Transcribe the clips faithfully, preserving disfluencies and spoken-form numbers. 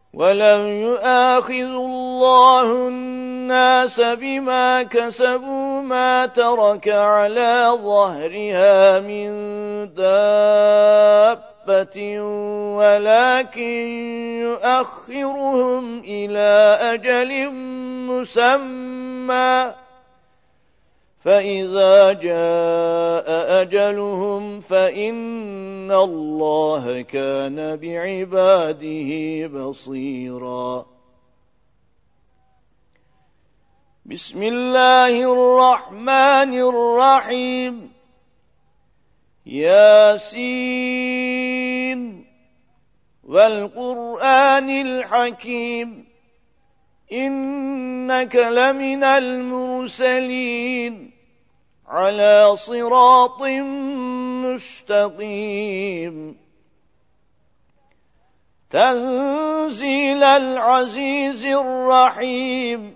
ولو يؤاخذ الله الناس بما كسبوا ما ترك على ظهرها من دابة ولكن يؤخرهم إلى أجل مسمى فإذا جاء أجلهم فإن الله كان بعباده بصيرا. بسم الله الرحمن الرحيم. ياسين والقرآن الحكيم إنك لمن المرسلين على صراط مستقيم. تنزيل العزيز الرحيم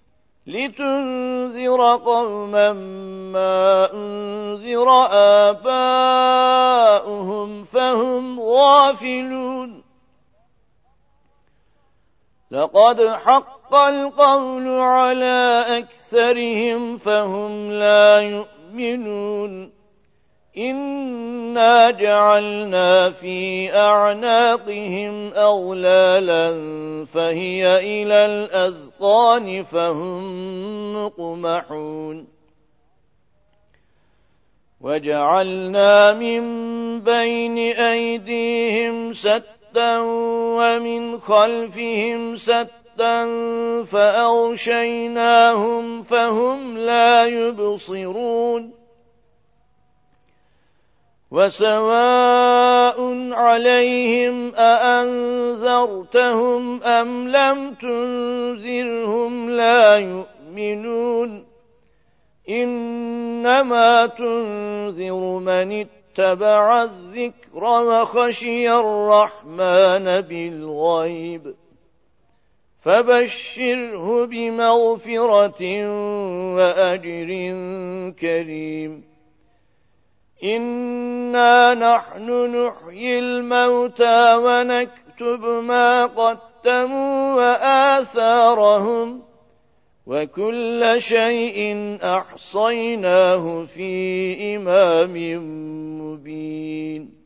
لتنذر قوما ما أنذر آباؤهم فهم غافلون. لقد حق القول على أكثرهم فهم لا يؤمنون. إنا جعلنا في أعناقهم أغلالا فهي إلى الأذقان فهم مقمحون. وجعلنا من بين أيديهم سدا ومن خلفهم سدا فأغشيناهم فهم لا يبصرون. وسواء عليهم أأنذرتهم أم لم تنذرهم لا يؤمنون. إنما تنذر من اتبع الذكر وخشي الرحمن بالغيب فبشره بمغفرة وأجر كريم. إنا نحن نحيي الموتى ونكتب ما قدموا وآثارهم وكل شيء أحصيناه في إمام مبين.